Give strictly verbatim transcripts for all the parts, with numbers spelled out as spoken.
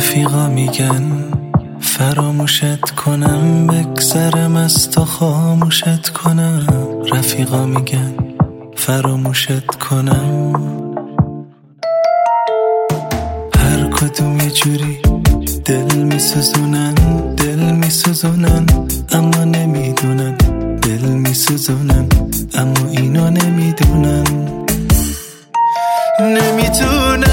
رفیقا میگن فراموشت کنم، بگذرم از تو خاموشت کنم. رفیقا میگن فراموشت کنم، هر کدوم یه جوری دل میسوزونن، دل میسوزونن اما نمیدونن، دل میسوزونن اما اینو نمیدونن. نمیدونم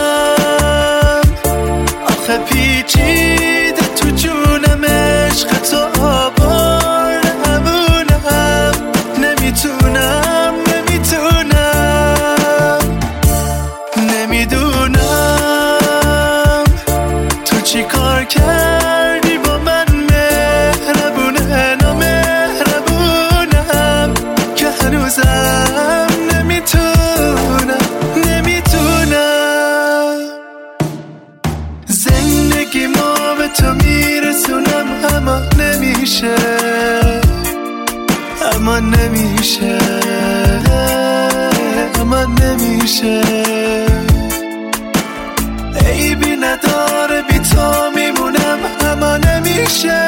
آخه پیچیده تو جونم، عشق تو آبار همونم. نمیتونم نمیتونم نمیدونم تو چی کار کردی با من، مهربونه نامهربونم که هنوزم نمیتونم نمیتونم زندگی ما به تو میرسونم، اما نمیشه اما نمیشه اما نمیشه. عیبی نداره بی تو میمونم، اما نمیشه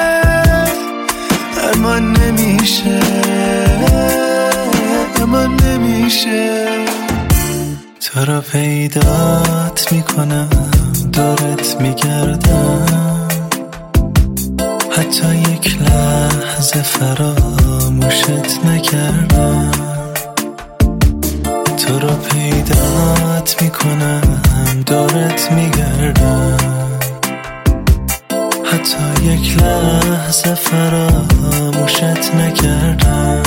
اما نمیشه اما نمیشه. تو رو پیدات میکنم، دورت میگردم، حتی یک لحظه فراموشت نکردم. تو رو پیدات میکنم، دورت میگردم، حتی یک لحظه فراموشت نکردم.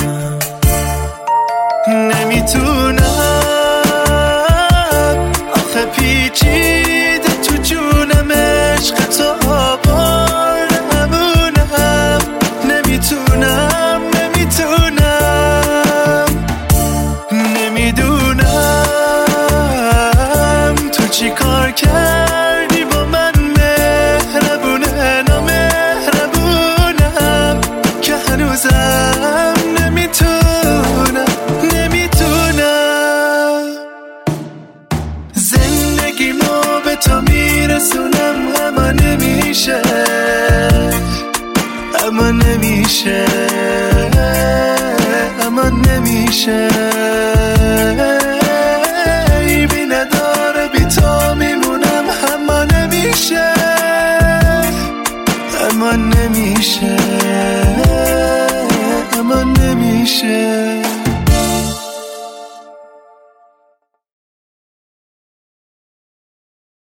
نمیتونم آخه پیچیده تو جونم، عشق تو آبار همونم. نمیتونم نمیتونم نمیدونم تو چی کار کردی با من، مهربونه نامهربونم که هنوزم نمیتونم نمیتونم زندگی ما به تو میرسونم، اما نمیشه اما نمیشه اما نمیشه.